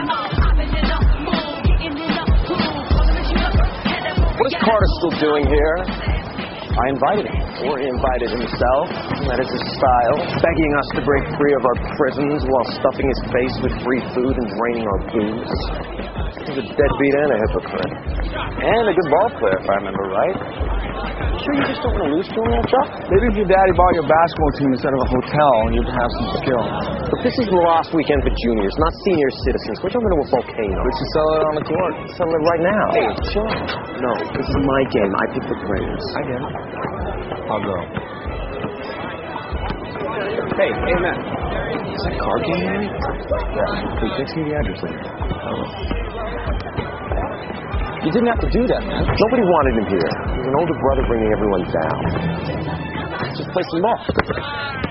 What is Carter still doing here? I invited him, or he invited himself. That is his style, begging us to break free of our prisons while stuffing his face with free food and draining our booze. He's a deadbeat and a hypocrite. And a good ball player, if I remember right. You sure you just don't want to lose to him, old Chuck? Maybe if your daddy bought your basketball team instead of a hotel, you'd have some skill. But this is the last weekend for juniors, not senior citizens. We're jumping into a volcano. We should sell it on the court. Sell it right now. Hey, chill. No, this is my game. I pick the players. I get it. I'll go. Hey, man. Is that a card game tonight? Yeah. Hey, text me the address later. You didn't have to do that, man. Nobody wanted him here. He was an older brother bringing everyone down. Just play some ball.